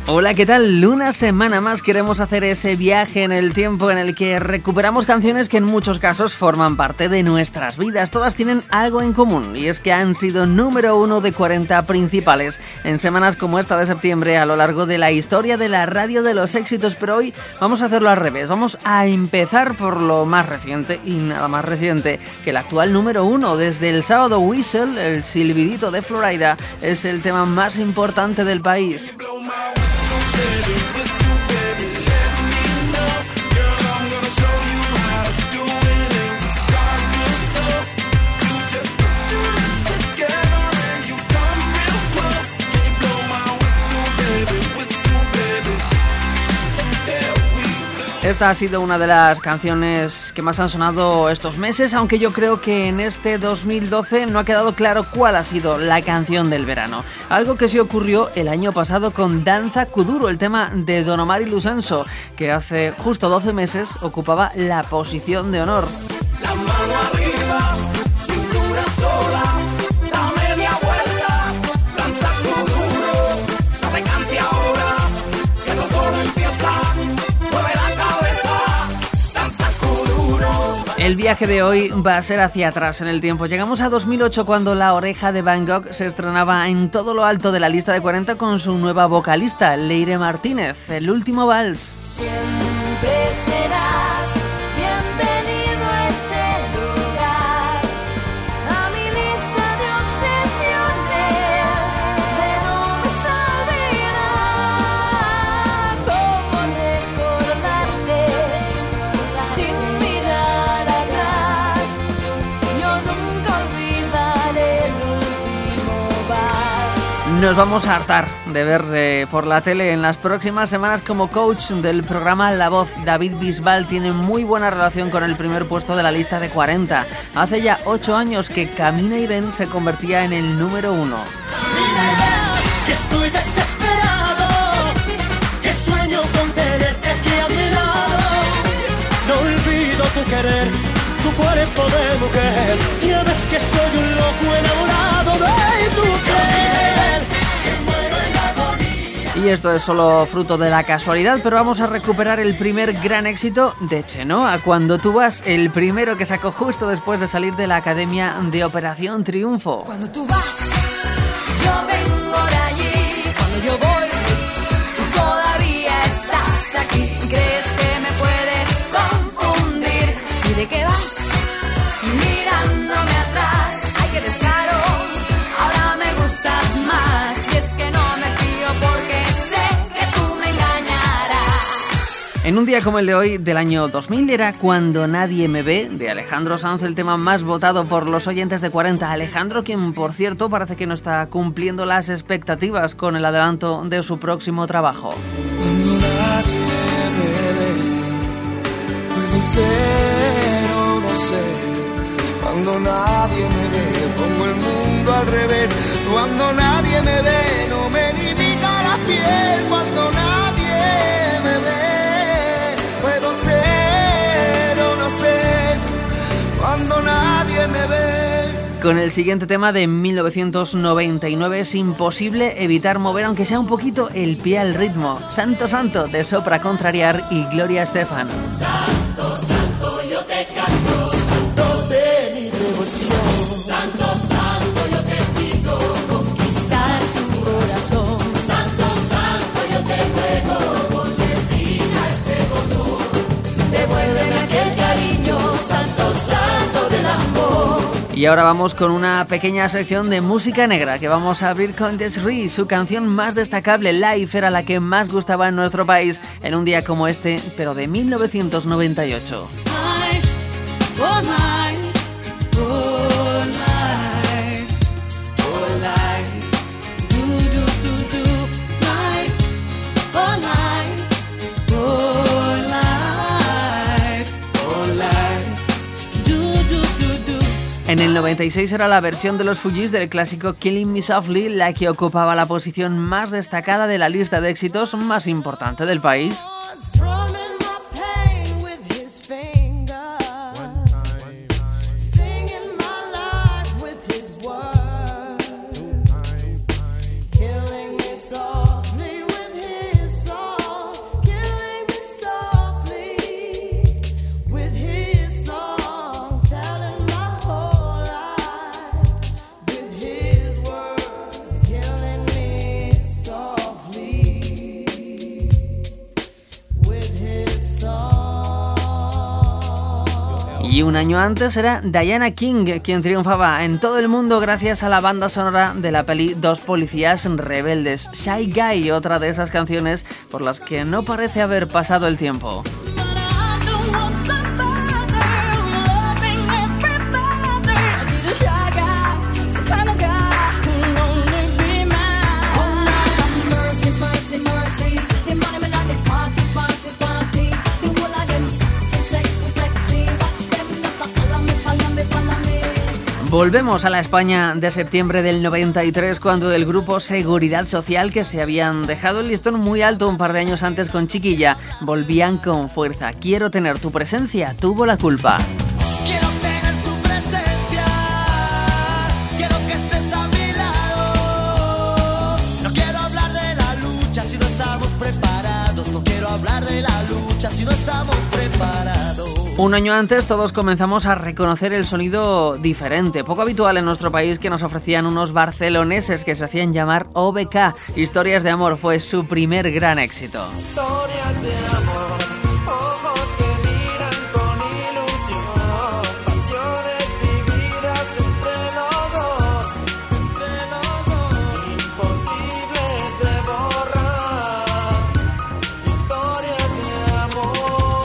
Hola, ¿qué tal? Una semana más queremos hacer ese viaje en el tiempo en el que recuperamos canciones que en muchos casos forman parte de nuestras vidas. Todas tienen algo en común y es que han sido número 1 de 40 principales en semanas como esta de septiembre a lo largo de la historia de la radio de los éxitos. Pero hoy vamos a hacerlo al revés. Vamos a empezar por lo más reciente y nada más reciente que el actual número 1. Desde el sábado, Whistle, el silbidito de Florida, es el tema más importante del país. Esta ha sido una de las canciones que más han sonado estos meses, aunque yo creo que en este 2012 no ha quedado claro cuál ha sido la canción del verano. Algo que sí ocurrió el año pasado con Danza Kuduro, el tema de Don Omar y Lucenzo, que hace justo 12 meses ocupaba la posición de honor. La mano arriba, cintura sola, da media vuelta, danza Kuduro, no te canses ahora, que esto solo empieza. El viaje de hoy va a ser hacia atrás en el tiempo. Llegamos a 2008 cuando La Oreja de Van Gogh se estrenaba en todo lo alto de la lista de 40 con su nueva vocalista, Leire Martínez, El último vals. Siempre serás bienvenido a este lugar, a mi lista de obsesiones, de no me olvidar cómo recordarte sin mirar atrás. Yo nunca olvidaré el último vals. Nos vamos a hartar de ver por la tele en las próximas semanas como coach del programa La Voz. David Bisbal tiene muy buena relación con el primer puesto de la lista de 40. Hace ya 8 años que Camina y Ven se convertía en el número 1. Que estoy desesperado, que sueño con tenerte aquí a mi lado. No olvido tu querer, tu cuerpo de mujer. Ya ves que soy un loco enamorado de tu querer. Y esto es solo fruto de la casualidad, pero vamos a recuperar el primer gran éxito de Chenoa, Cuando tú vas, el primero que sacó justo después de salir de la Academia de Operación Triunfo. Cuando tú vas, yo vengo de allí. Cuando yo voy, tú todavía estás aquí. ¿Crees que me puedes confundir? ¿Y de qué vas? Mirándome atrás. Ay, qué descaro, ahora me gustas más. Y es que no me fío porque sé que tú me engañarás. En un día como el de hoy, del año 2000, era Cuando nadie me ve, de Alejandro Sanz, el tema más votado por los oyentes de 40. Alejandro, quien, por cierto, parece que no está cumpliendo las expectativas con el adelanto de su próximo trabajo. Cuando nadie me ve, puedo ser o no sé. Cuando nadie me ve, pongo el mundo al revés. Cuando nadie me ve, no me limita la piel. Cuando nadie me ve, puedo ser o no sé. Cuando nadie me ve. Con el siguiente tema de 1999 es imposible evitar mover, aunque sea un poquito, el pie al ritmo. Santo Santo, de Sopra Contrariar y Gloria Estefan. Santo, santo, yo te canto, santo de mi devoción. Santo, santo, yo te pido conquistar su corazón. Santo, santo, yo te ruego, ponle fin a este dolor. Devuélveme aquel cariño, santo, santo del amor. Y ahora vamos con una pequeña sección de música negra que vamos a abrir con Des'ree. Su canción más destacable, Life, era la que más gustaba en nuestro país en un día como este, pero de 1998. Oh, life, oh, life, oh, life, do, do, do, do, life, oh, life, oh, life, oh, life, do, do, do, do. En el 96 era la versión de los Fugees del clásico Killing Me Softly la que ocupaba la posición más destacada de la lista de éxitos más importante del país. Strumming my pain with his fingers, singing my life with his words, killing me softly with his Un año antes era Diana King quien triunfaba en todo el mundo gracias a la banda sonora de la peli Dos policías rebeldes. Shy Guy, otra de esas canciones por las que no parece haber pasado el tiempo. Volvemos a la España de septiembre del 93, cuando el grupo Seguridad Social, que se habían dejado el listón muy alto un par de años antes con Chiquilla, volvían con fuerza. Quiero tener tu presencia, tuvo la culpa. Quiero tener tu presencia, quiero que estés a mi lado. No quiero hablar de la lucha si no estamos preparados. No quiero hablar de la lucha si no estamos preparados. Un año antes todos comenzamos a reconocer el sonido diferente, poco habitual en nuestro país, que nos ofrecían unos barceloneses que se hacían llamar OBK. Historias de amor fue su primer gran éxito. Historias de amor, ojos que miran con ilusión, pasiones vividas entre los dos, imposibles de borrar, historias de amor.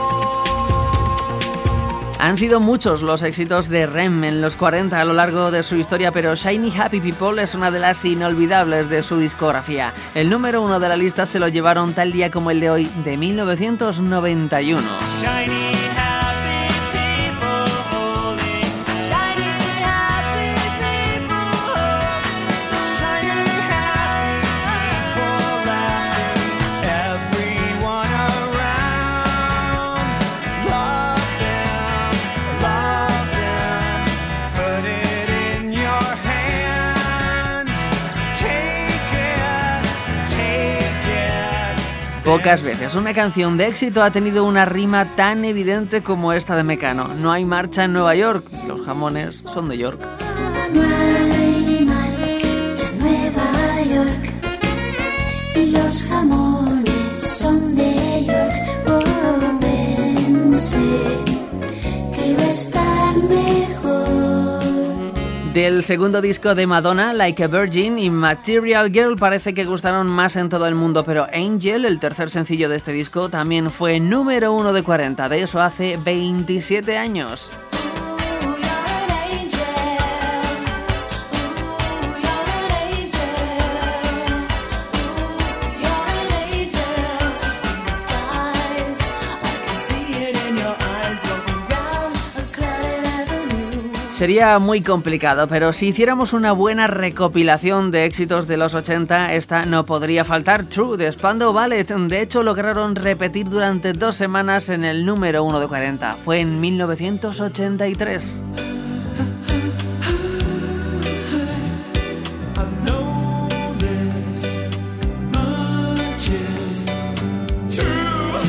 Han sido muchos los éxitos de REM en los 40 a lo largo de su historia, pero Shiny Happy People es una de las inolvidables de su discografía. El número 1 de la lista se lo llevaron tal día como el de hoy, de 1991. Shiny happy people holding, Shiny happy people holding, shiny happy people laughing. everyone around, love them, put it in your hands, take it. Pocas veces una canción de éxito ha tenido una rima tan evidente como esta de Mecano. No hay marcha en Nueva York, los jamones son de York. No hay marcha en Nueva York y los jamones son de York. Oh, pensé que iba a estar mejor. Del segundo disco de Madonna, Like a Virgin y Material Girl, parece que gustaron más en todo el mundo, pero Angel, el tercer sencillo de este disco, también fue número 1 de 40, de eso hace 27 años. Ooh, you're an angel. Ooh, you're an angel. Ooh, you're an angel. In the skies, I can see it in your eyes, walking down a crowded avenue. Sería muy complicado, pero si hiciéramos una buena recopilación de éxitos de los 80, esta no podría faltar. True, de Spandau Ballet. De hecho, lograron repetir durante 2 semanas en el número 1 de 40. Fue en 1983. I know this much is true.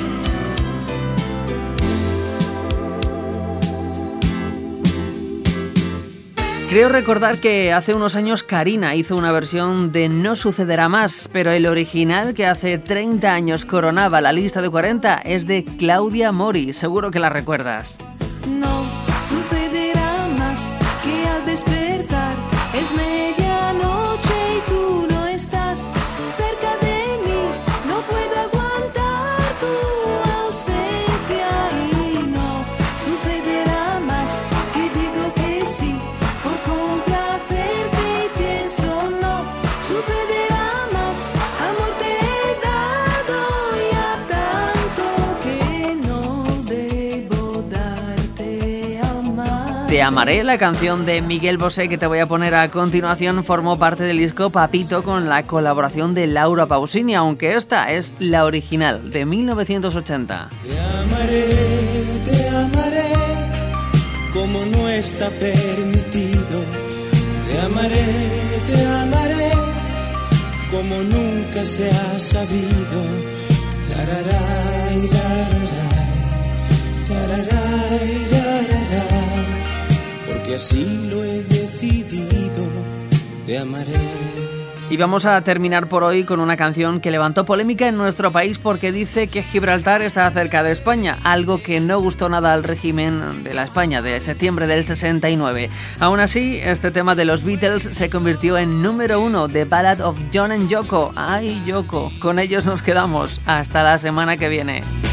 Creo recordar que hace unos años Karina hizo una versión de No sucederá más, pero el original, que hace 30 años coronaba la lista de 40, es de Claudia Mori. Seguro que la recuerdas. No sucederá más que al despertar es medianoche y tú no estás cerca de mí. No puedo aguantar tu ausencia y no sucederá más que digo que sí por complacerte y pienso no sucederá más. Amor te he dado ya tanto que no debo darte aún más. Te amaré, la canción de Miguel Bosé que te voy a poner a continuación, formó parte del disco Papito con la colaboración de Laura Pausini, aunque esta es la original de 1980. Te amaré como no está permitido. Te amaré como nunca se ha sabido. Tararay, tararay, tararay, tararay, porque así lo he decidido. Te amaré. Y vamos a terminar por hoy con una canción que levantó polémica en nuestro país porque dice que Gibraltar está cerca de España, algo que no gustó nada al régimen de la España de septiembre del 69. Aún así, este tema de los Beatles se convirtió en número 1 de Ballad of John and Yoko. ¡Ay, Yoko! Con ellos nos quedamos. Hasta la semana que viene.